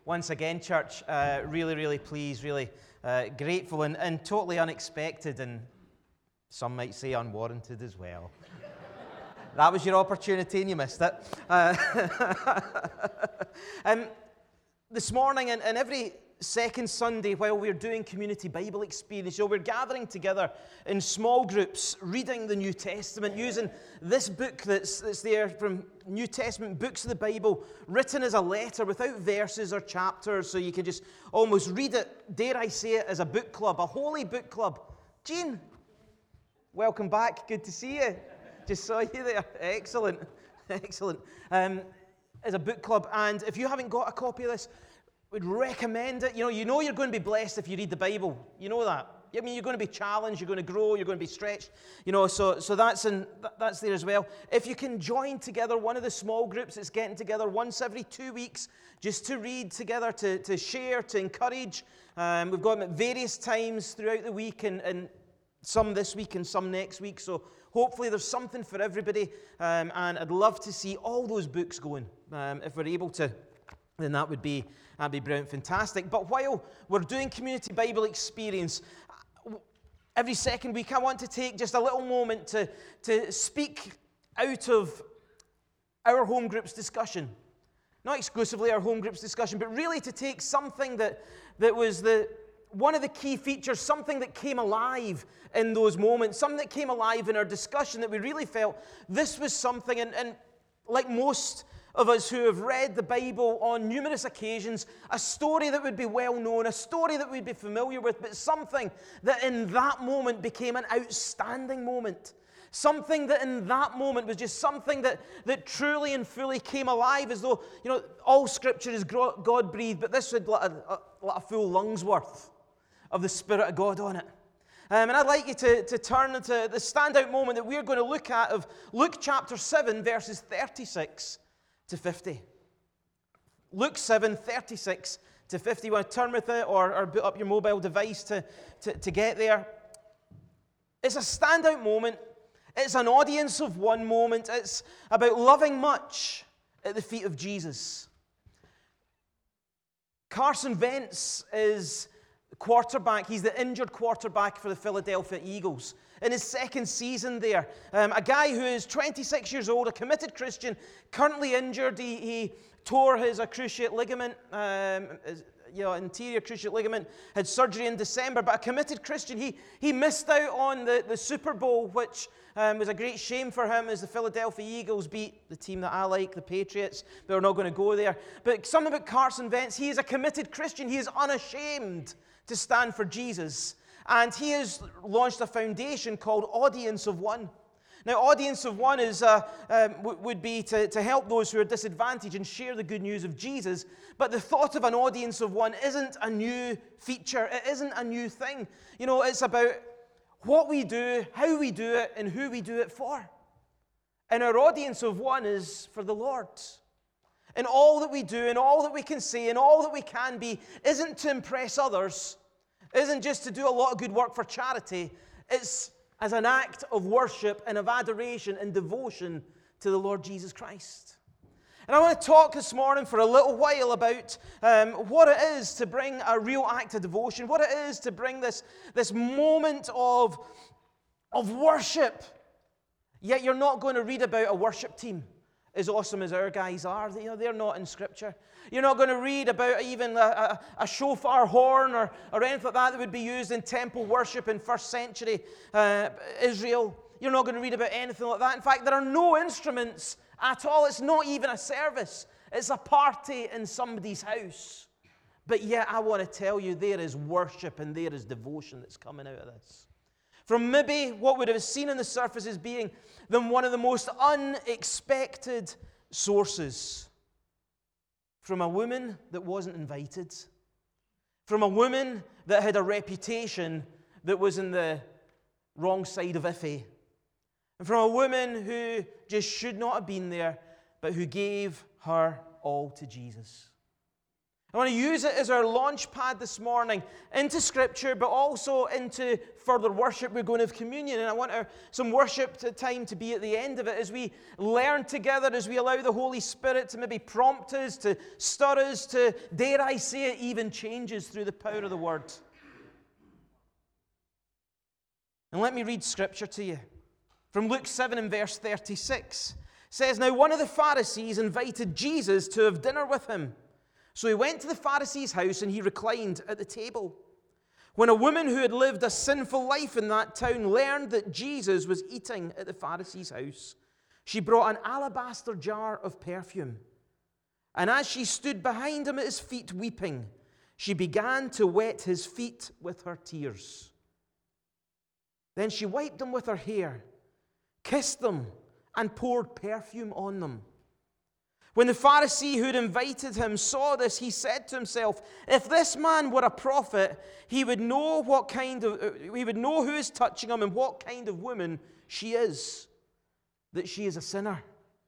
once again, church. Really, really pleased, really grateful, and totally unexpected, and some might say unwarranted as well. That was your opportunity and you missed it. This morning and every second Sunday while we're doing Community Bible Experience, we're gathering together in small groups, reading the New Testament, using this book that's there from New Testament, books of the Bible, written as a letter without verses or chapters, so you can just almost read it, dare I say it, as a book club, a holy book club. Jean, welcome back. Good to see you. Just saw you there. Excellent. Excellent. As a book club, and if you haven't got a copy of this, would recommend it. You know you're going to be blessed if you read the Bible. You know that. I mean, you're going to be challenged, you're going to grow, you're going to be stretched. So that's there as well. If you can join together one of the small groups that's getting together once every 2 weeks, just to read together, to share, to encourage. We've got them at various times throughout the week, and some this week and some next week. So hopefully there's something for everybody, and I'd love to see all those books going. If we're able to, then that'd be brilliant, fantastic. But while we're doing Community Bible Experience, every second week I want to take just a little moment to speak out of our home groups discussion. Not exclusively our home groups discussion, but really to take something that was one of the key features, something that came alive in those moments, something that came alive in our discussion that we really felt this was something, and like most of us who have read the Bible on numerous occasions, a story that would be well known, a story that we'd be familiar with, but something that in that moment became an outstanding moment. Something that in that moment was just something that truly and fully came alive, as though, all Scripture is God-breathed, but this had let a full lung's worth of the Spirit of God on it. And I'd like you to turn to the standout moment that we're going to look at of Luke chapter 7, verses 36 to 50. Luke 7, 36 to 50. You want to turn with it or boot up your mobile device to get there. It's a standout moment. It's an audience of one moment. It's about loving much at the feet of Jesus. Carson Wentz is quarterback. He's the injured quarterback for the Philadelphia Eagles. In his second season there, a guy who is 26 years old, a committed Christian, currently injured. He tore his cruciate ligament, anterior cruciate ligament, had surgery in December, but a committed Christian. He missed out on the Super Bowl, which was a great shame for him as the Philadelphia Eagles beat the team that I like, the Patriots, but we're not going to go there. But something about Carson Wentz, he is a committed Christian. He is unashamed to stand for Jesus. And he has launched a foundation called Audience of One. Now, Audience of One would be to help those who are disadvantaged and share the good news of Jesus. But the thought of an Audience of One isn't a new feature. It isn't a new thing. It's about what we do, how we do it, and who we do it for. And our Audience of One is for the Lord. And all that we do and all that we can say and all that we can be isn't to impress others, isn't just to do a lot of good work for charity. It's as an act of worship and of adoration and devotion to the Lord Jesus Christ. And I want to talk this morning for a little while about what it is to bring a real act of devotion, what it is to bring this moment of worship. Yet you're not going to read about a worship team as awesome as our guys are. They're not in Scripture. You're not going to read about even a shofar horn or anything like that would be used in temple worship in first century Israel. You're not going to read about anything like that. In fact, there are no instruments at all. It's not even a service. It's a party in somebody's house. But yet I want to tell you, there is worship and there is devotion that's coming out of this. From maybe what would have seen on the surface as being one of the most unexpected sources. From a woman that wasn't invited. From a woman that had a reputation that was in the wrong side of iffy. And from a woman who just should not have been there, but who gave her all to Jesus. I want to use it as our launch pad this morning into Scripture, but also into further worship. We're going to have communion, and I want some worship time to be at the end of it as we learn together, as we allow the Holy Spirit to maybe prompt us, to stir us, to, dare I say it, even change us through the power of the Word. And let me read Scripture to you. From Luke 7 and verse 36. It says, "Now one of the Pharisees invited Jesus to have dinner with him. So he went to the Pharisee's house and he reclined at the table. When a woman who had lived a sinful life in that town learned that Jesus was eating at the Pharisee's house, she brought an alabaster jar of perfume. And as she stood behind him at his feet weeping, she began to wet his feet with her tears. Then she wiped them with her hair, kissed them, and poured perfume on them. When the Pharisee who had invited him saw this, he said to himself, if this man were a prophet, he would know who is touching him and what kind of woman she is, that she is a sinner.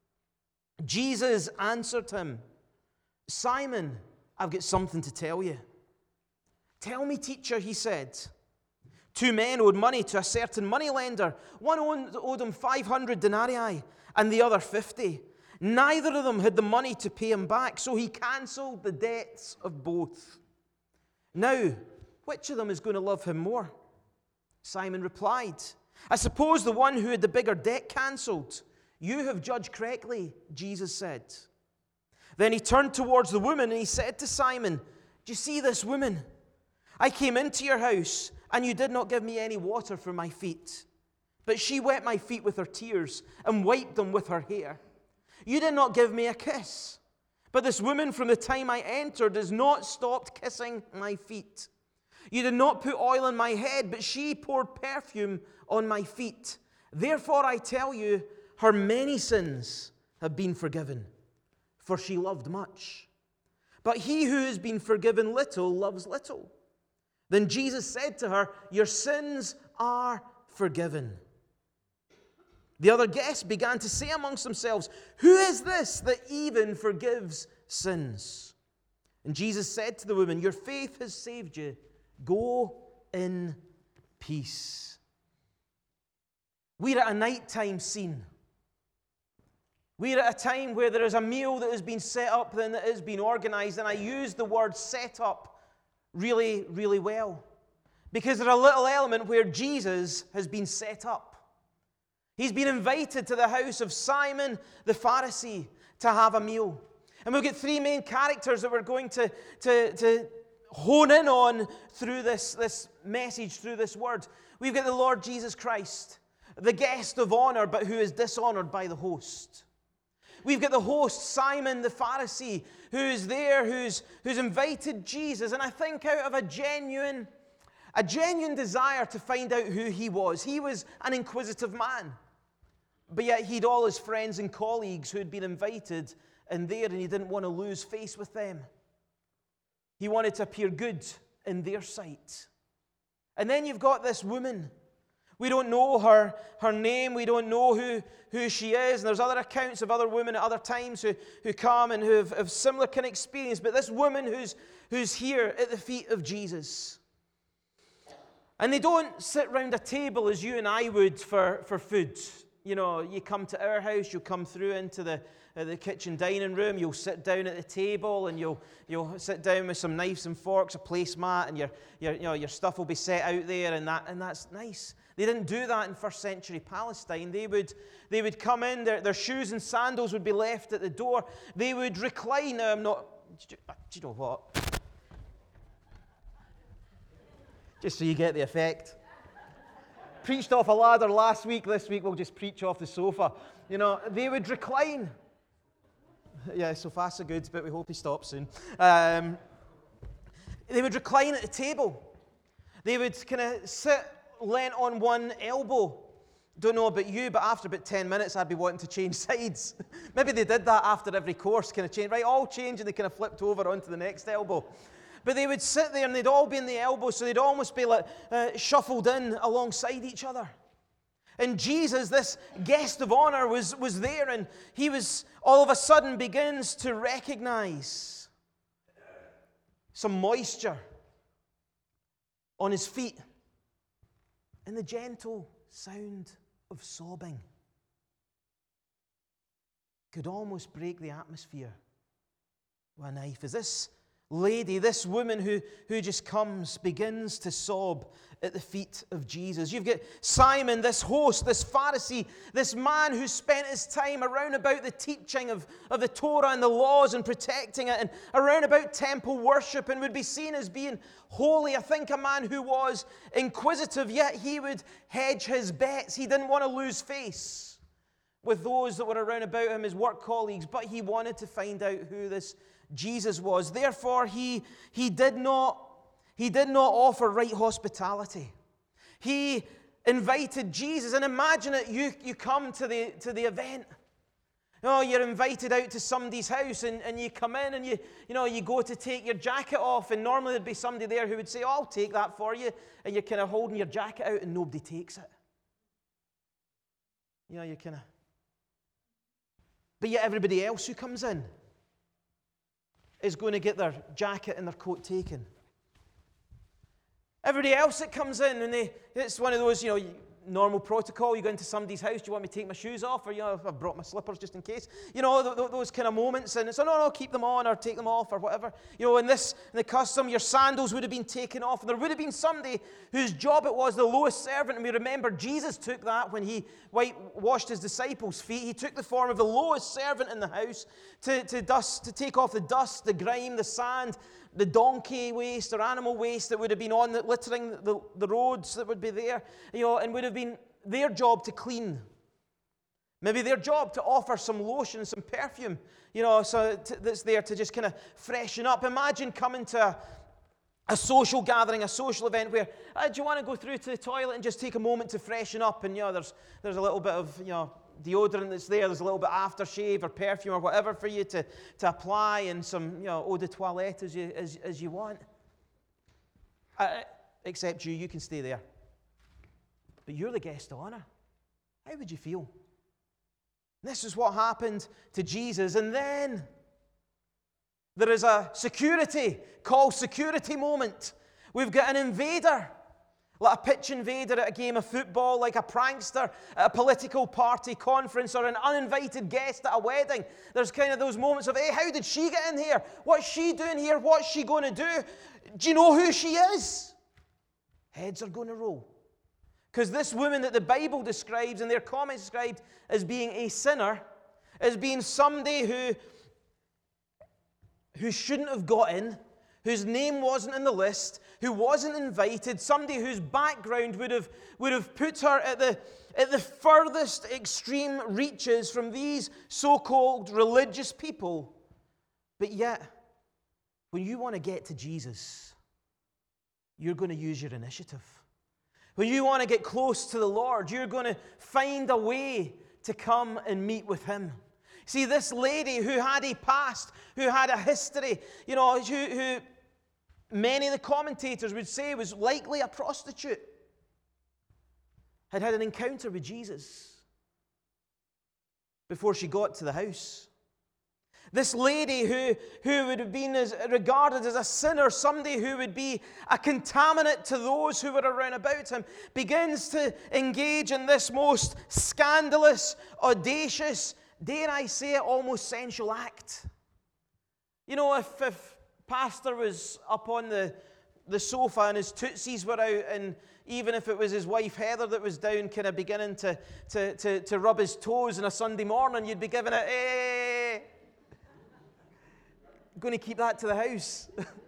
Jesus answered him, Simon, I've got something to tell you. Tell me, teacher, he said. 2 men owed money to a certain moneylender. One owed him 500 denarii and the other 50. Neither of them had the money to pay him back, so he cancelled the debts of both. Now, which of them is going to love him more? Simon replied, I suppose the one who had the bigger debt cancelled. You have judged correctly, Jesus said. Then he turned towards the woman and he said to Simon, do you see this woman? I came into your house and you did not give me any water for my feet, but she wet my feet with her tears and wiped them with her hair. You did not give me a kiss, but this woman from the time I entered has not stopped kissing my feet. You did not put oil on my head, but she poured perfume on my feet. Therefore I tell you, her many sins have been forgiven, for she loved much. But he who has been forgiven little loves little. Then Jesus said to her, your sins are forgiven. The other guests began to say amongst themselves, who is this that even forgives sins? And Jesus said to the woman, your faith has saved you. Go in peace. We're at a nighttime scene. We're at a time where there is a meal that has been set up and that has been organized, and I use the word set up really, really well, because there's a little element where Jesus has been set up. He's been invited to the house of Simon the Pharisee to have a meal. And we've got 3 main characters that we're going to hone in on through this message, through this word. We've got the Lord Jesus Christ, the guest of honor, but who is dishonored by the host. We've got the host, Simon the Pharisee, who is there, who's invited Jesus. And I think out of a genuine desire to find out who he was. He was an inquisitive man. But yet he'd all his friends and colleagues who had been invited in there, and he didn't want to lose face with them. He wanted to appear good in their sight. And then you've got this woman. We don't know her name. We don't know who she is. And there's other accounts of other women at other times who come and who have similar kind of experience. But this woman who's here at the feet of Jesus. And they don't sit round a table as you and I would for food. You know, you come to our house, you'll come through into the kitchen dining room, you'll sit down at the table, and you'll sit down with some knives and forks, a placemat, and your stuff will be set out there, and that's nice. They didn't do that in first century Palestine. They would come in, their shoes and sandals would be left at the door. They would recline. Now, do you know what? Just so you get the effect. Preached off a ladder last week. This week we'll just preach off the sofa. You know, they would recline. Yeah, so far so good, but we hope he stops soon. They would recline at the table. They would kind of sit leant on one elbow. Don't know about you, but after about 10 minutes I'd be wanting to change sides. Maybe they did that after every course, kind of change. Right, all change, and they kind of flipped over onto the next elbow. But they would sit there and they'd all be in the elbow, so they'd almost be like shuffled in alongside each other. And Jesus, this guest of honor, was there, and he was all of a sudden begins to recognize some moisture on his feet, and the gentle sound of sobbing could almost break the atmosphere with a knife. As this lady, this woman who just comes, begins to sob at the feet of Jesus. You've got Simon, this host, this Pharisee, this man who spent his time around about the teaching of the Torah and the laws and protecting it, and around about temple worship, and would be seen as being holy. I think a man who was inquisitive, yet he would hedge his bets. He didn't want to lose face with those that were around about him, his work colleagues, but he wanted to find out who this Jesus was. Therefore, he did not offer right hospitality. He invited Jesus, and imagine it, you come to the event. You're invited out to somebody's house, and you come in, and you go to take your jacket off, and normally there'd be somebody there who would say, I'll take that for you, and you're kind of holding your jacket out, and nobody takes it. You're kind of... But yet everybody else who comes in is going to get their jacket and their coat taken. Everybody else that comes in, and it's one of those, normal protocol. You go into somebody's house, do you want me to take my shoes off? Or, I've brought my slippers just in case. Those kind of moments. And it's, no, keep them on or take them off or whatever. In the custom, your sandals would have been taken off. And there would have been somebody whose job it was, the lowest servant. And we remember Jesus took that when he washed his disciples' feet. He took the form of the lowest servant in the house to take off the dust, the grime, the sand, the donkey waste or animal waste that would have been on littering the roads that would be there, and would have been their job to clean. Maybe their job to offer some lotion, some perfume, that's there to just kind of freshen up. Imagine coming to a social gathering, a social event where, do you want to go through to the toilet and just take a moment to freshen up? And, there's a little bit of, deodorant that's there, there's a little bit of aftershave or perfume or whatever for you to apply, and some, eau de toilette as you want. Except you can stay there. But you're the guest of honor. How would you feel? This is what happened to Jesus. And then there is a security moment. We've got an invader, like a pitch invader at a game of football, like a prankster at a political party conference, or an uninvited guest at a wedding. There's kind of those moments of, hey, how did she get in here? What's she doing here? What's she going to do? Do you know who she is? Heads are going to roll. Because this woman that the Bible describes and their comments described as being a sinner, as being somebody who shouldn't have got in, whose name wasn't in the list, who wasn't invited, somebody whose background would have put her at the furthest extreme reaches from these so-called religious people. But yet, when you want to get to Jesus, you're going to use your initiative. When you want to get close to the Lord, you're going to find a way to come and meet with Him. See, this lady who had a past, who had a history, who many of the commentators would say was likely a prostitute, had an encounter with Jesus before she got to the house. This lady who would have been regarded as a sinner, somebody who would be a contaminant to those who were around about him, begins to engage in this most scandalous, audacious, dare I say it, almost sensual act. If Pastor was up on the sofa and his tootsies were out, and even if it was his wife Heather that was down kind of beginning to rub his toes on a Sunday morning, you'd be giving it, hey, going to keep that to the house.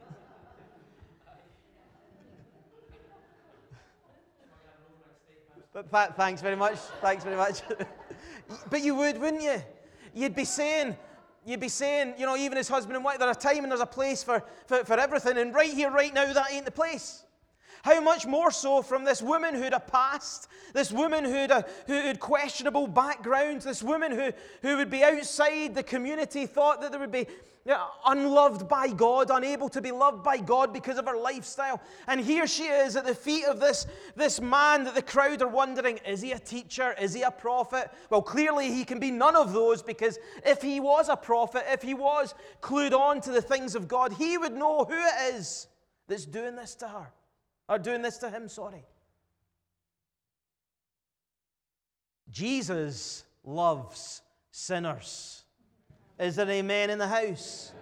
Thanks very much. But you would, wouldn't you? You'd be saying, even as husband and wife, there's a time and there's a place for everything. And right here, right now, that ain't the place. How much more so from this woman who had a past, this woman who had questionable backgrounds, this woman who would be outside the community, thought that they would be unloved by God, unable to be loved by God because of her lifestyle. And here she is at the feet of this man that the crowd are wondering, is he a teacher? Is he a prophet? Well, clearly he can be none of those, because if he was a prophet, if he was clued on to the things of God, he would know who it is that's doing this to her, or doing this to him, sorry. Jesus loves sinners. Is there an amen in the house?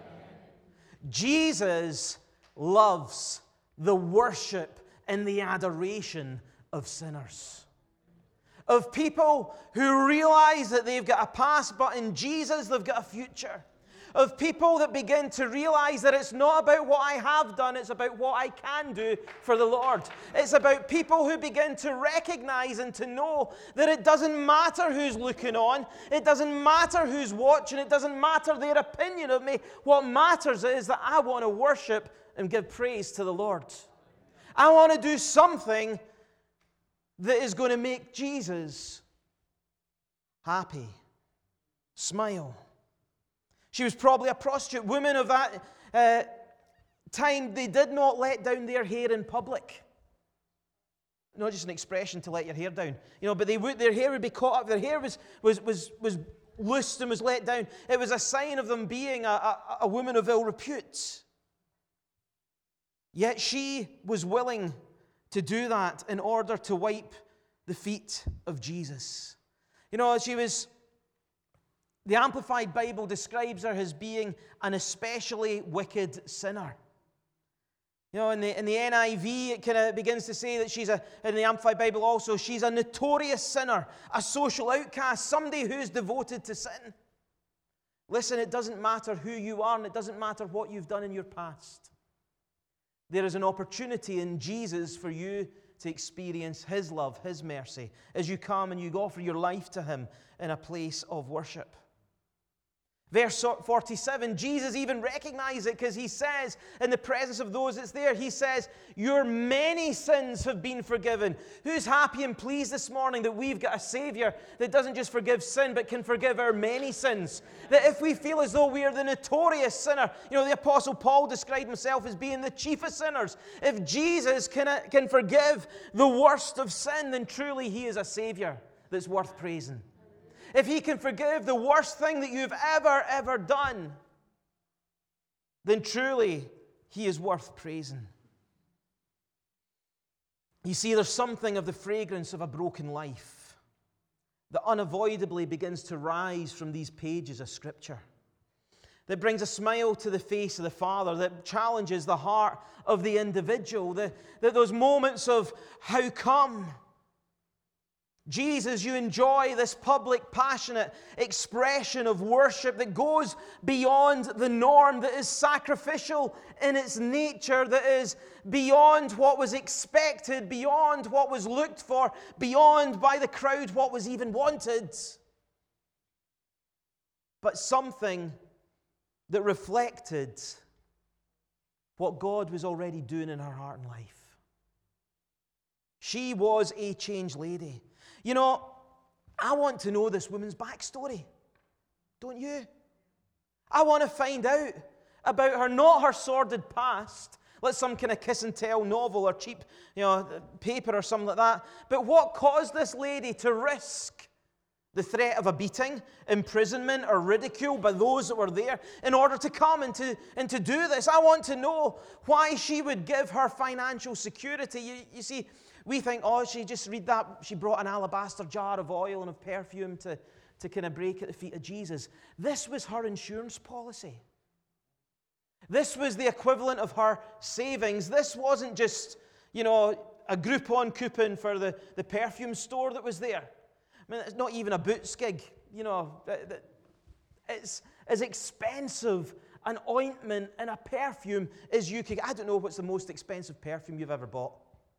Jesus loves the worship and the adoration of sinners. Of people who realize that they've got a past, but in Jesus they've got a future. Of people that begin to realize that it's not about what I have done, it's about what I can do for the Lord. It's about people who begin to recognize and to know that it doesn't matter who's looking on, it doesn't matter who's watching, it doesn't matter their opinion of me. What matters is that I want to worship and give praise to the Lord. I want to do something that is going to make Jesus happy, smile. She was probably a prostitute. Women of that time, they did not let down their hair in public. Not just an expression to let your hair down. But their hair would be caught up. Their hair was loosed and was let down. It was a sign of them being a woman of ill repute. Yet she was willing to do that in order to wipe the feet of Jesus. The Amplified Bible describes her as being an especially wicked sinner. In the NIV, it kind of begins to say that in the Amplified Bible also, she's a notorious sinner, a social outcast, somebody who's devoted to sin. Listen, it doesn't matter who you are, and it doesn't matter what you've done in your past. There is an opportunity in Jesus for you to experience His love, His mercy, as you come and you offer your life to Him in a place of worship. Verse 47, Jesus even recognizes it, because He says, in the presence of those that's there, He says, your many sins have been forgiven. Who's happy and pleased this morning that we've got a Savior that doesn't just forgive sin, but can forgive our many sins? That if we feel as though we are the notorious sinner, the Apostle Paul described himself as being the chief of sinners. If Jesus can forgive the worst of sin, then truly He is a Savior that's worth praising. If He can forgive the worst thing that you've ever done, then truly He is worth praising. You see, there's something of the fragrance of a broken life that unavoidably begins to rise from these pages of Scripture, that brings a smile to the face of the Father, that challenges the heart of the individual, that those moments of, how come? Jesus, you enjoy this public, passionate expression of worship that goes beyond the norm, that is sacrificial in its nature, that is beyond what was expected, beyond what was looked for, beyond by the crowd what was even wanted. But something that reflected what God was already doing in her heart and life. She was a changed lady. I want to know this woman's backstory. Don't you? I want to find out about her, not her sordid past, like some kind of kiss and tell novel or cheap, paper or something like that. But what caused this lady to risk the threat of a beating, imprisonment, or ridicule by those that were there in order to come and to do this? I want to know why she would give her financial security. You see, we think, she brought an alabaster jar of oil and of perfume to kind of break at the feet of Jesus. This was her insurance policy. This was the equivalent of her savings. This wasn't just, a Groupon coupon for the perfume store that was there. I mean, it's not even a Boots gig. It's as expensive an ointment and a perfume as you could. I don't know what's the most expensive perfume you've ever bought.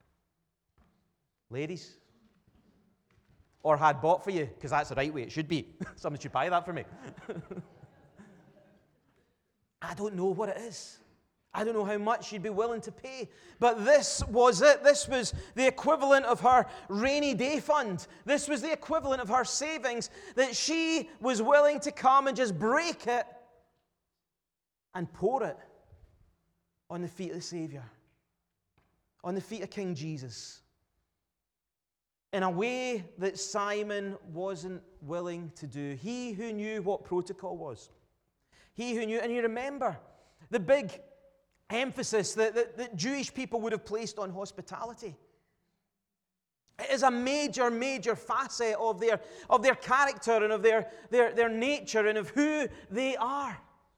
Ladies? Or had bought for you, because that's the right way it should be. Someone should buy that for me. I don't know what it is. I don't know how much she'd be willing to pay, but this was it. This was the equivalent of her rainy day fund. This was the equivalent of her savings, that she was willing to come and just break it and pour it on the feet of the Savior, on the feet of King Jesus, in a way that Simon wasn't willing to do. He who knew what protocol was. He who knew, and you remember the big emphasis that Jewish people would have placed on hospitality. It is a major, major facet of their character and of their nature and of who they are.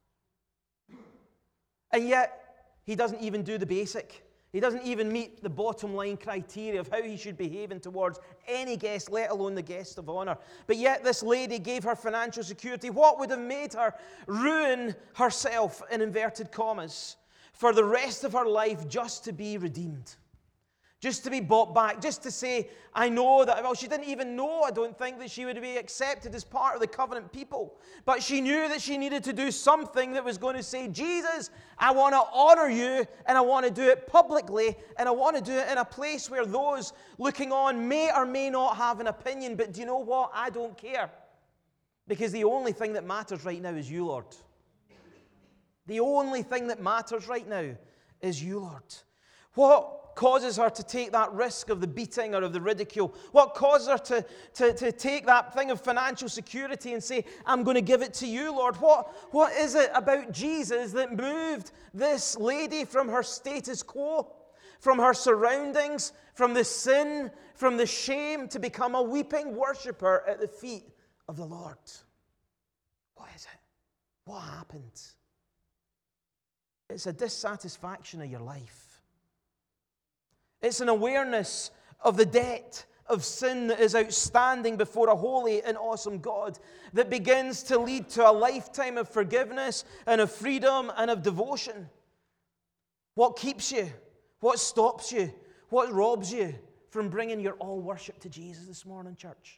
And yet, he doesn't even do the basic. He doesn't even meet the bottom line criteria of how he should behave towards any guest, let alone the guest of honor. But yet this lady gave her financial security. What would have made her ruin herself, in inverted commas, for the rest of her life, just to be redeemed? Just to be bought back, just to say, I know that, well, she didn't even know, I don't think, that she would be accepted as part of the covenant people. But she knew that she needed to do something that was going to say, Jesus, I want to honor you, and I want to do it publicly, and I want to do it in a place where those looking on may or may not have an opinion. But do you know what? I don't care. Because the only thing that matters right now is you, Lord. The only thing that matters right now is you, Lord. What causes her to take that risk of the beating or of the ridicule? What causes her to take that thing of financial security and say, I'm going to give it to you, Lord? What is it about Jesus that moved this lady from her status quo, from her surroundings, from the sin, from the shame, to become a weeping worshiper at the feet of the Lord? What is it? What happened? It's a dissatisfaction of your life. It's an awareness of the debt of sin that is outstanding before a holy and awesome God, that begins to lead to a lifetime of forgiveness and of freedom and of devotion. What keeps you? What stops you? What robs you from bringing your all worship to Jesus this morning, church?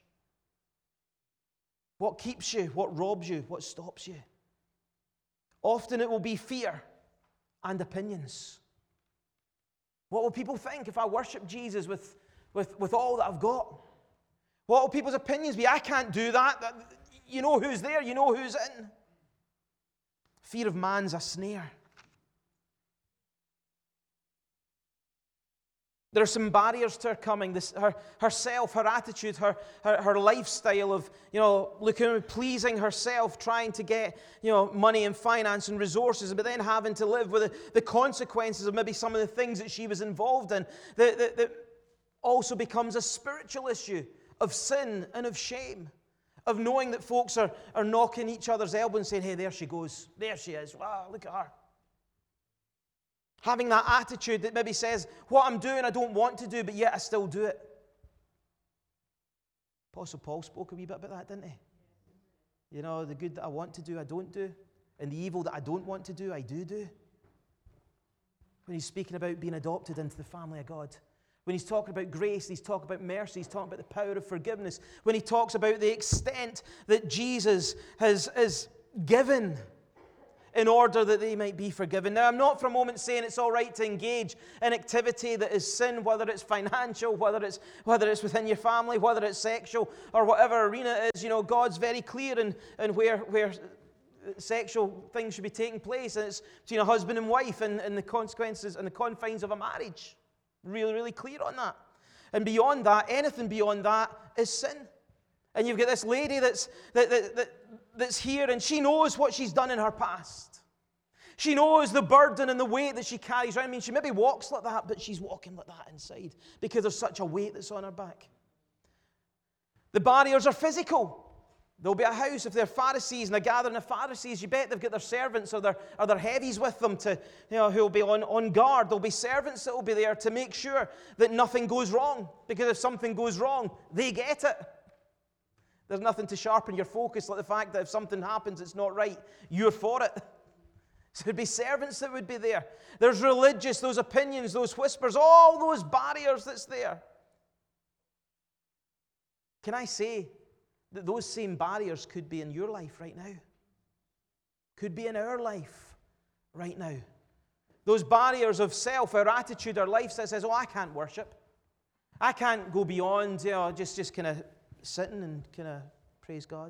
What keeps you? What robs you? What stops you? Often it will be fear and opinions. What will people think if I worship Jesus with all that I've got? What will people's opinions be? I can't do that. You know who's there. You know who's in. Fear of man's a snare. There are some barriers to her coming. Herself, her attitude, her lifestyle of, looking, pleasing herself, trying to get, money and finance and resources, but then having to live with the consequences of maybe some of the things that she was involved in. That also becomes a spiritual issue of sin and of shame, of knowing that folks are knocking each other's elbow and saying, hey, there she goes. There she is. Wow, look at her. Having that attitude that maybe says, what I'm doing I don't want to do, but yet I still do it. Apostle Paul spoke a wee bit about that, didn't he? The good that I want to do, I don't do. And the evil that I don't want to do, I do. When he's speaking about being adopted into the family of God. When he's talking about grace, he's talking about mercy, he's talking about the power of forgiveness. When he talks about the extent that Jesus has given in order that they might be forgiven. Now, I'm not for a moment saying it's all right to engage in activity that is sin, whether it's financial, whether it's within your family, whether it's sexual, or whatever arena it is. God's very clear in where sexual things should be taking place, and it's between a husband and wife, and the consequences and the confines of a marriage. Really, really clear on that. And beyond that, anything beyond that is sin. And you've got this lady that's here, and she knows what she's done in her past. She knows the burden and the weight that she carries around. She maybe walks like that, but she's walking like that inside because there's such a weight that's on her back. The barriers are physical. There'll be a house, if they're Pharisees and they're gathering of Pharisees, you bet they've got their servants or their heavies with them who'll be on guard. There'll be servants that will be there to make sure that nothing goes wrong, because if something goes wrong, they get it. There's nothing to sharpen your focus like the fact that if something happens that's not right, you're for it. So there'd be servants that would be there. There's religious, those opinions, those whispers, all those barriers that's there. Can I say that those same barriers could be in your life right now? Could be in our life right now. Those barriers of self, our attitude, our life that says, oh, I can't worship. I can't go beyond, just kind of sitting and kind of praise God.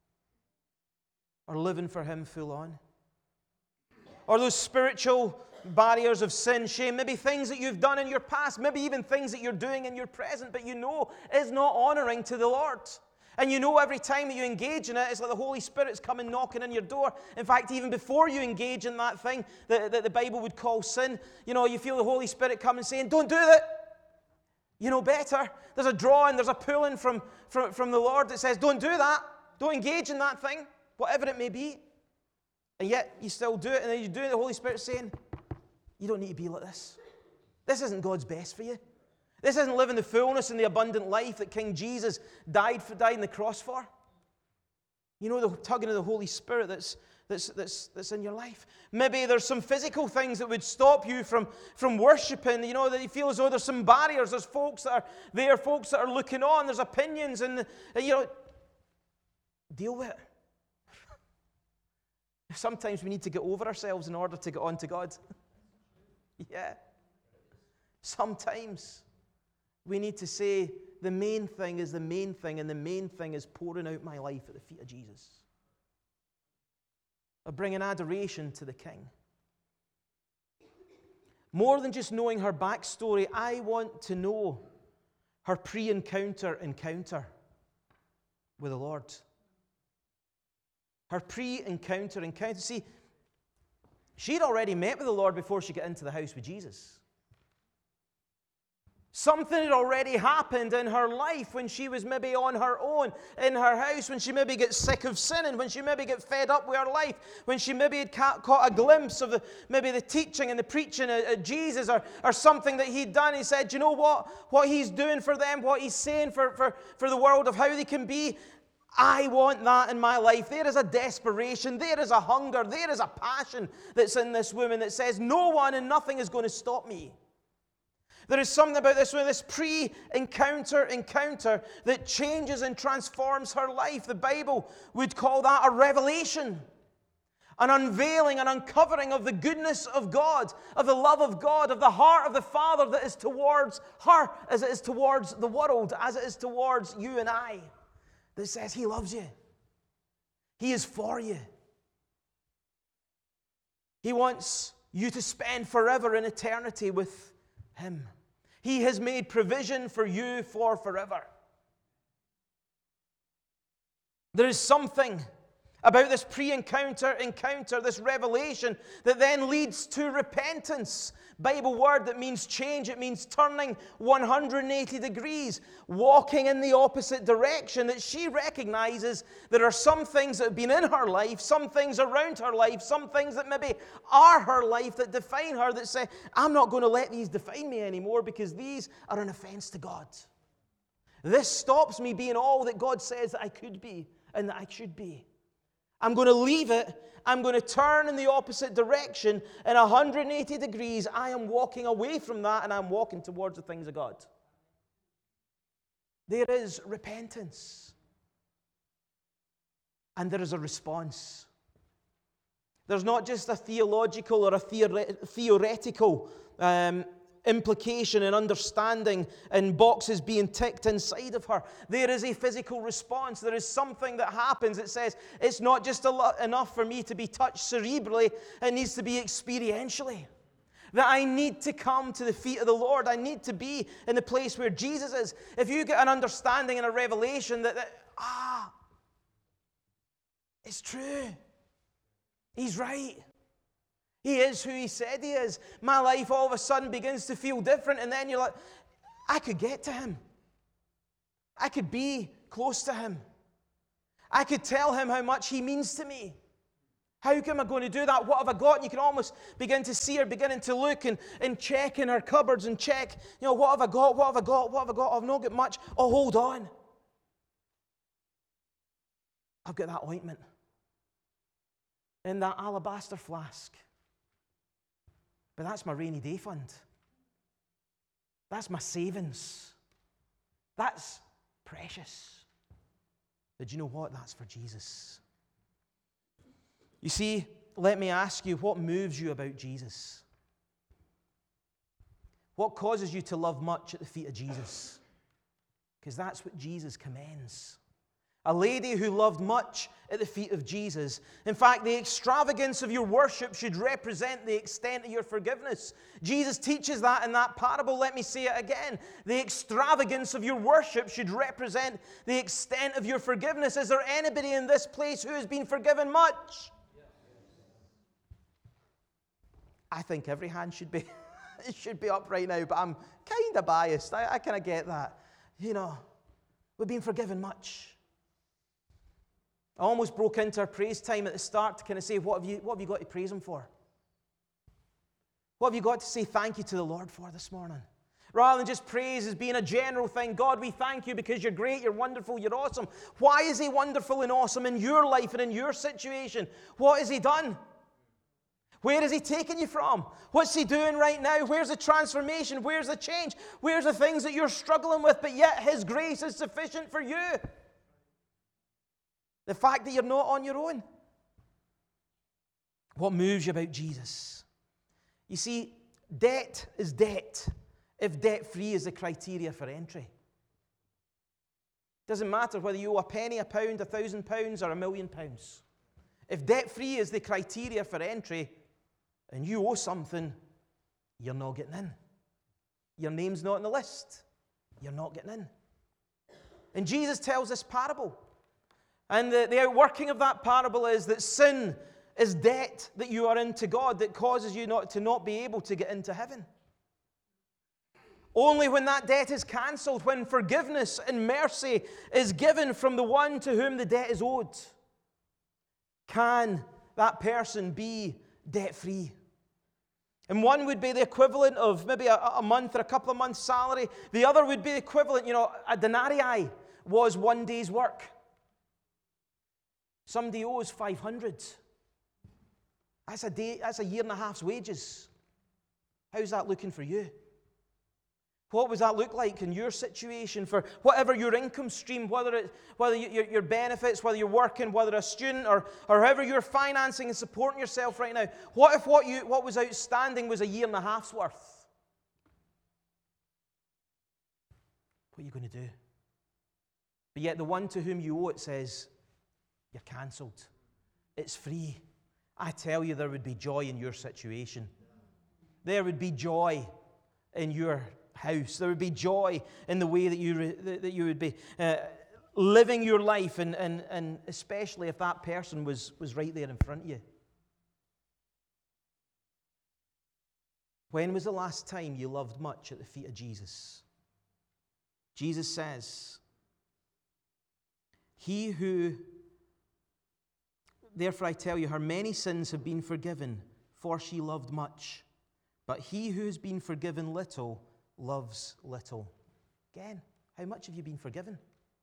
Or living for Him full on. Or those spiritual barriers of sin, shame, maybe things that you've done in your past, maybe even things that you're doing in your present, but you know is not honoring to the Lord. And you know every time that you engage in it, it's like the Holy Spirit's coming knocking on your door. In fact, even before you engage in that thing that the Bible would call sin, you feel the Holy Spirit coming saying, don't do that. You know better. There's a drawing, there's a pulling from the Lord that says, don't do that. Don't engage in that thing, whatever it may be. And yet you still do it, and then you do it, the Holy Spirit's saying, you don't need to be like this. This isn't God's best for you. This isn't living the fullness and the abundant life that King Jesus died on the cross for. You know, the tugging of the Holy Spirit that's in your life. Maybe there's some physical things that would stop you from worshiping. You know, that you feel as though there's some barriers. There's folks that are there, folks that are looking on. There's opinions, and deal with it. Sometimes we need to get over ourselves in order to get on to God. Yeah. Sometimes we need to say, the main thing is the main thing, and the main thing is pouring out my life at the feet of Jesus. Or bringing adoration to the King. More than just knowing her backstory, I want to know her pre-encounter encounter with the Lord. Her pre-encounter encounter. See, she'd already met with the Lord before she got into the house with Jesus. Something had already happened in her life when she was maybe on her own in her house, when she maybe get sick of sinning, when she maybe get fed up with her life, when she maybe had caught a glimpse of the teaching and the preaching of Jesus, or something that he'd done. He said, you know what he's doing for them, what he's saying for the world of how they can be, I want that in my life. There is a desperation, there is a hunger, there is a passion that's in this woman that says, no one and nothing is going to stop me. There is something about this pre-encounter encounter that changes and transforms her life. The Bible would call that a revelation, an unveiling, an uncovering of the goodness of God, of the love of God, of the heart of the Father that is towards her as it is towards the world, as it is towards you and I. That says He loves you. He is for you. He wants you to spend forever in eternity with Him. He has made provision for you for forever. There is something about this pre-encounter encounter, this revelation, that then leads to repentance. Bible word that means change. It means turning 180 degrees, walking in the opposite direction, that she recognizes there are some things that have been in her life, some things around her life, some things that maybe are her life that define her, that say, I'm not going to let these define me anymore because these are an offense to God. This stops me being all that God says that I could be and that I should be. I'm going to leave it. I'm going to turn in the opposite direction. In 180 degrees, I am walking away from that, and I'm walking towards the things of God. There is repentance. And there is a response. There's not just a theological or a theoretical implication and understanding and boxes being ticked inside of her. There is a physical response. There is something that happens. It says it's not just enough for me to be touched cerebrally. It needs to be experientially. That I need to come to the feet of the Lord. I need to be in the place where Jesus is. If you get an understanding and a revelation that it's true. He's right. He is who He said He is. My life all of a sudden begins to feel different, and then you're like, I could get to Him. I could be close to Him. I could tell Him how much He means to me. How am I going to do that? What have I got? And you can almost begin to see her beginning to look and check in her cupboards and check, what have I got? What have I got? What have I got? I've not got much. Oh, hold on. I've got that ointment in that alabaster flask. But that's my rainy day fund. That's my savings. That's precious. Did you know what? That's for Jesus. You see, let me ask you, what moves you about Jesus? What causes you to love much at the feet of Jesus? Because that's what Jesus commends. A lady who loved much at the feet of Jesus. In fact, the extravagance of your worship should represent the extent of your forgiveness. Jesus teaches that in that parable. Let me say it again. The extravagance of your worship should represent the extent of your forgiveness. Is there anybody in this place who has been forgiven much? I think every hand should be, it should be up right now, but I'm kind of biased. I kind of get that. You know, we've been forgiven much. I almost broke into our praise time at the start to kind of say, what have you got to praise Him for? What have you got to say thank you to the Lord for this morning? Rather than just praise as being a general thing. God, we thank you because you're great, you're wonderful, you're awesome. Why is He wonderful and awesome in your life and in your situation? What has He done? Where has He taken you from? What's He doing right now? Where's the transformation? Where's the change? Where's the things that you're struggling with, but yet His grace is sufficient for you? The fact that you're not on your own. What moves you about Jesus? You see, debt is debt if debt-free is the criteria for entry. Doesn't matter whether you owe a penny, a pound, £1,000, or £1,000,000. If debt-free is the criteria for entry, and you owe something, you're not getting in. Your name's not on the list. You're not getting in. And Jesus tells this parable. And the outworking of that parable is that sin is debt that you are into God that causes you not be able to get into heaven. Only when that debt is cancelled, when forgiveness and mercy is given from the one to whom the debt is owed, can that person be debt-free. And one would be the equivalent of maybe a month or a couple of months' salary. The other would be the equivalent, a denarii was one day's work. Somebody owes 500. That's a year and a half's wages. How's that looking for you? What does that look like in your situation for whatever your income stream, whether your benefits, whether you're working, whether a student, or however you're financing and supporting yourself right now? What if what was outstanding was a year and a half's worth? What are you going to do? But yet the one to whom you owe it says, you're cancelled. It's free. I tell you, there would be joy in your situation. There would be joy in your house. There would be joy in the way that you would be living your life, and especially if that person was right there in front of you. When was the last time you loved much at the feet of Jesus? Jesus says, therefore I tell you, her many sins have been forgiven, for she loved much. But he who has been forgiven little loves little. Again, how much have you been forgiven?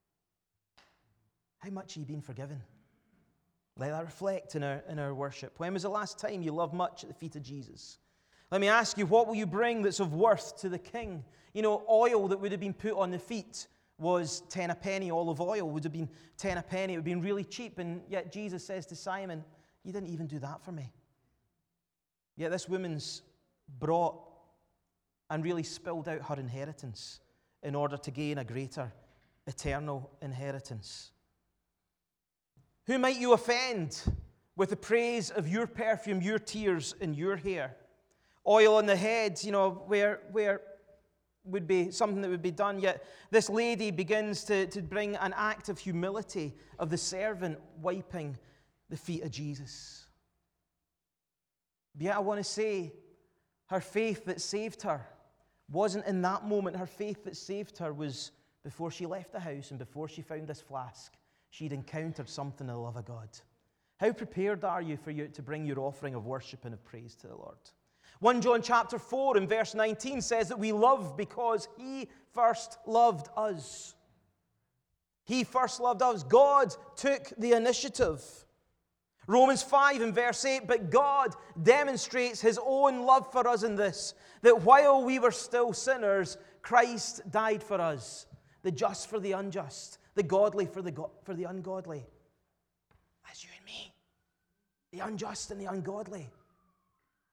How much have you been forgiven? Let that reflect in our worship. When was the last time you loved much at the feet of Jesus? Let me ask you, what will you bring that's of worth to the King? Oil that would have been put on the feet was 10 a penny. Olive oil would have been 10 a penny. It would have been really cheap. And yet Jesus says to Simon, you didn't even do that for me. Yet this woman's brought and really spilled out her inheritance in order to gain a greater eternal inheritance. Who might you offend with the praise of your perfume, your tears, and your hair? Oil on the head, where would be something that would be done. Yet this lady begins to bring an act of humility of the servant wiping the feet of Jesus. But yet I want to say, her faith that saved her wasn't in that moment. Her faith that saved her was before she left the house and before she found this flask. She'd encountered something in the love of God. How prepared are you to bring your offering of worship and of praise to the Lord? 1 John chapter 4 and verse 19 says that we love because He first loved us. He first loved us. God took the initiative. Romans 5 and verse 8, but God demonstrates His own love for us in this, that while we were still sinners, Christ died for us, the just for the unjust, the godly for the ungodly. That's you and me, the unjust and the ungodly.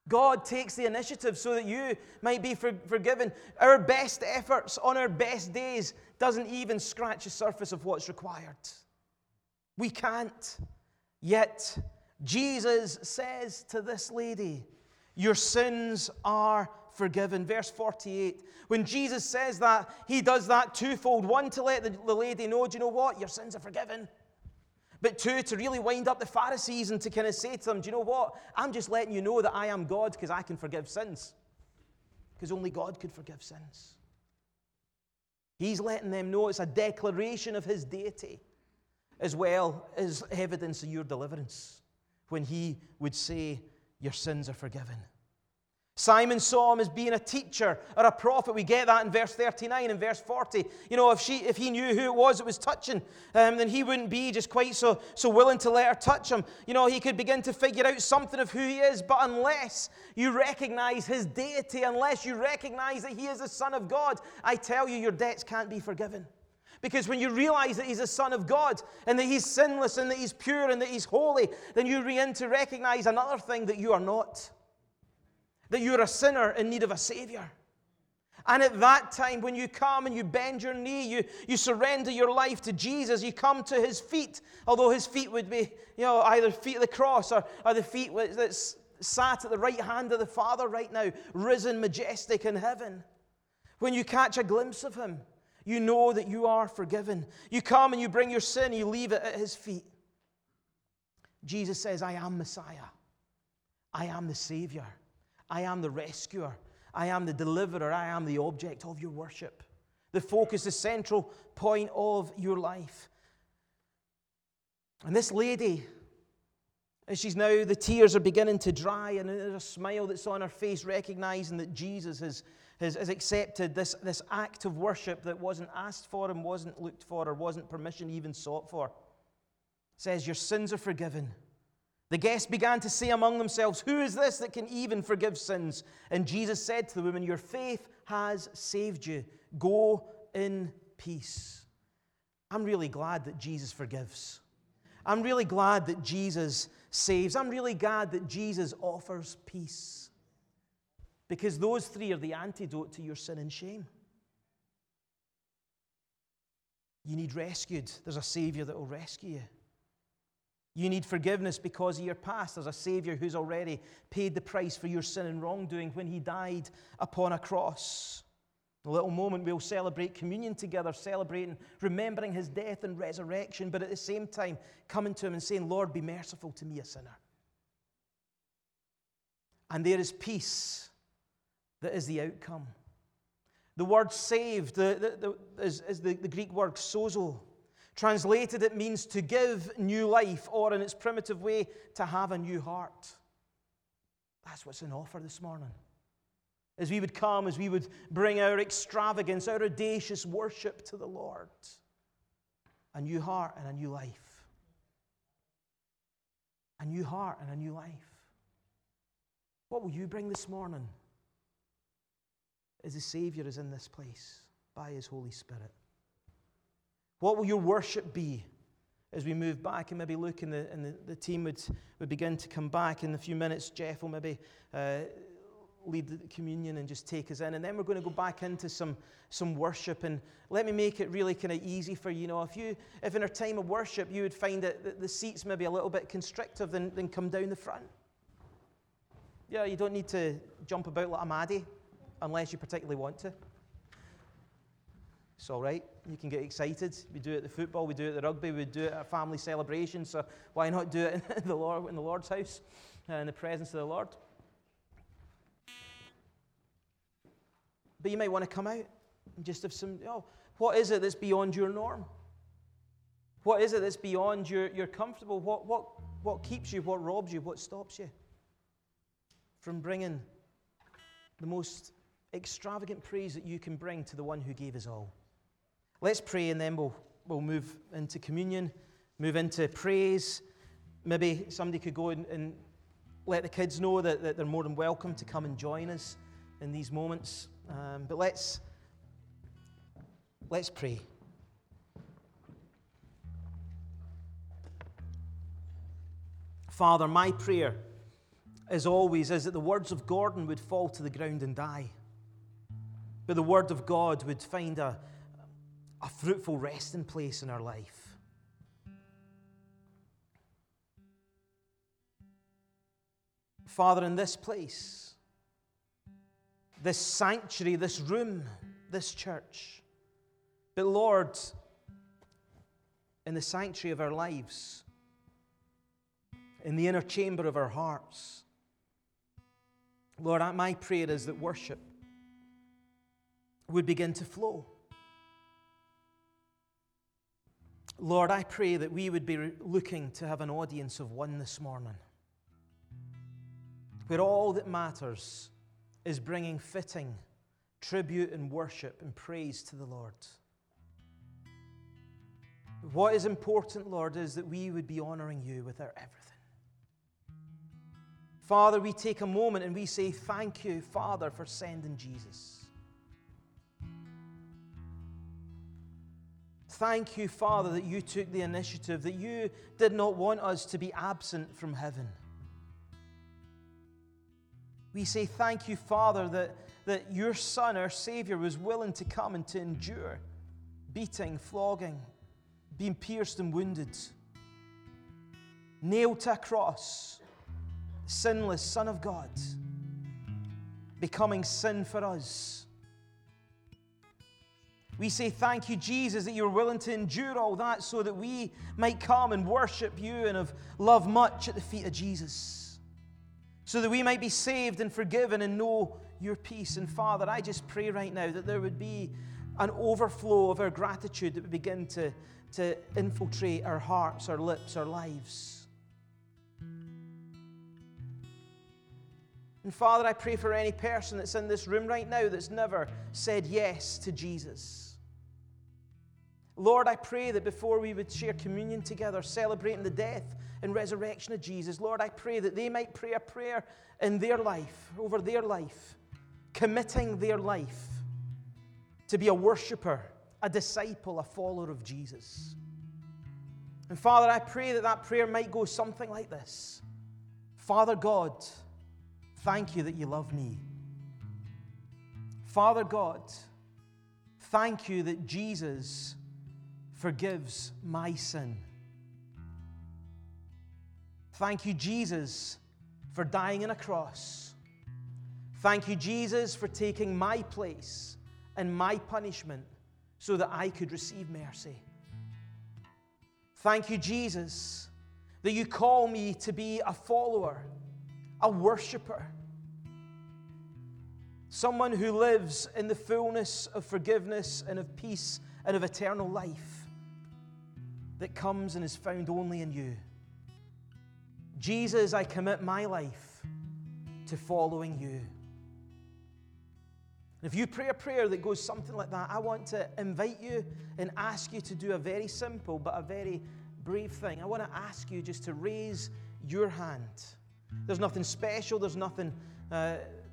God takes the initiative so that you might be forgiven. Our best efforts on our best days doesn't even scratch the surface of what's required. We can't. Yet, Jesus says to this lady, your sins are forgiven. Verse 48. When Jesus says that, he does that twofold. One, to let the lady know, do you know what? Your sins are forgiven. But two, to really wind up the Pharisees and to kind of say to them, do you know what? I'm just letting you know that I am God because I can forgive sins. Because only God could forgive sins. He's letting them know it's a declaration of his deity as well as evidence of your deliverance when he would say, your sins are forgiven. Simon saw him as being a teacher or a prophet. We get that in verse 39 and verse 40. You know, if he knew who it was that was touching, then he wouldn't be just quite so willing to let her touch him. You know, he could begin to figure out something of who he is, but unless you recognize his deity, unless you recognize that he is the Son of God, I tell you, your debts can't be forgiven. Because when you realize that he's the Son of God and that he's sinless and that he's pure and that he's holy, then you begin to recognize another thing, that you are not. That you're a sinner in need of a Savior. And at that time, when you come and you bend your knee, you surrender your life to Jesus, you come to his feet, although his feet would be, either feet of the cross or the feet that's sat at the right hand of the Father right now, risen majestic in heaven. When you catch a glimpse of him, you know that you are forgiven. You come and you bring your sin, you leave it at his feet. Jesus says, I am Messiah. I am the Savior. I am the rescuer. I am the deliverer. I am the object of your worship. The focus, the central point of your life. And this lady, as she's now, the tears are beginning to dry, and there's a smile that's on her face, recognizing that Jesus has accepted this act of worship that wasn't asked for and wasn't looked for or wasn't permission even sought for. It says, your sins are forgiven. The guests began to say among themselves, who is this that can even forgive sins? And Jesus said to the woman, your faith has saved you. Go in peace. I'm really glad that Jesus forgives. I'm really glad that Jesus saves. I'm really glad that Jesus offers peace. Because those three are the antidote to your sin and shame. You need rescued. There's a Savior that will rescue you. You need forgiveness because of your past. There's a Savior who's already paid the price for your sin and wrongdoing when he died upon a cross. In a little moment, we'll celebrate communion together, celebrating, remembering his death and resurrection, but at the same time, coming to him and saying, Lord, be merciful to me, a sinner. And there is peace that is the outcome. The word saved is the Greek word sozo. Translated, it means to give new life, or in its primitive way, to have a new heart. That's what's in offer this morning. As we would come, as we would bring our extravagance, our audacious worship to the Lord. A new heart and a new life. A new heart and a new life. What will you bring this morning as the Savior is in this place by his Holy Spirit? What will your worship be as we move back and maybe look and the team would begin to come back in a few minutes? Jeff will maybe lead the communion and just take us in. And then we're going to go back into some worship. And let me make it really kind of easy for you. If in our time of worship you would find that the seats maybe a little bit constrictive, then come down the front. Yeah, you don't need to jump about like a maddie unless you particularly want to. It's all right. You can get excited. We do it at the football, we do it at the rugby, we do it at a family celebration. So why not do it in the Lord's house, in the presence of the Lord? But you might want to come out and just have some, what is it that's beyond your norm? What is it that's beyond your comfortable? What keeps you? What robs you? What stops you from bringing the most extravagant praise that you can bring to the one who gave us all? Let's pray, and then we'll move into communion, move into praise. Maybe somebody could go and let the kids know that they're more than welcome to come and join us in these moments. But let's pray. Father, my prayer as always, is that the words of Gordon would fall to the ground and die, but the Word of God would find a fruitful resting place in our life. Father, in this place, this sanctuary, this room, this church, but Lord, in the sanctuary of our lives, in the inner chamber of our hearts, Lord, my prayer is that worship would begin to flow. Lord, I pray that we would be looking to have an audience of one this morning, where all that matters is bringing fitting tribute and worship and praise to the Lord. What is important, Lord, is that we would be honoring you with our everything. Father, we take a moment and we say, thank you, Father, for sending Jesus. Thank you, Father, that you took the initiative, that you did not want us to be absent from heaven. We say thank you, Father, that your Son, our Savior, was willing to come and to endure beating, flogging, being pierced and wounded, nailed to a cross, sinless Son of God, becoming sin for us. We say thank you, Jesus, that you were willing to endure all that so that we might come and worship you and have loved much at the feet of Jesus, so that we might be saved and forgiven and know your peace. And Father, I just pray right now that there would be an overflow of our gratitude that would begin to infiltrate our hearts, our lips, our lives. And Father, I pray for any person that's in this room right now that's never said yes to Jesus. Lord, I pray that before we would share communion together, celebrating the death and resurrection of Jesus, Lord, I pray that they might pray a prayer in their life, over their life, committing their life to be a worshiper, a disciple, a follower of Jesus. And Father, I pray that that prayer might go something like this. Father God, thank you that you love me. Father God, thank you that Jesus forgives my sin. Thank you, Jesus, for dying on a cross. Thank you, Jesus, for taking my place and my punishment so that I could receive mercy. Thank you, Jesus, that you call me to be a follower, a worshiper, someone who lives in the fullness of forgiveness and of peace and of eternal life that comes and is found only in you. Jesus, I commit my life to following you. If you pray a prayer that goes something like that, I want to invite you and ask you to do a very simple but a very brave thing. I want to ask you just to raise your hand. There's nothing special. There's nothing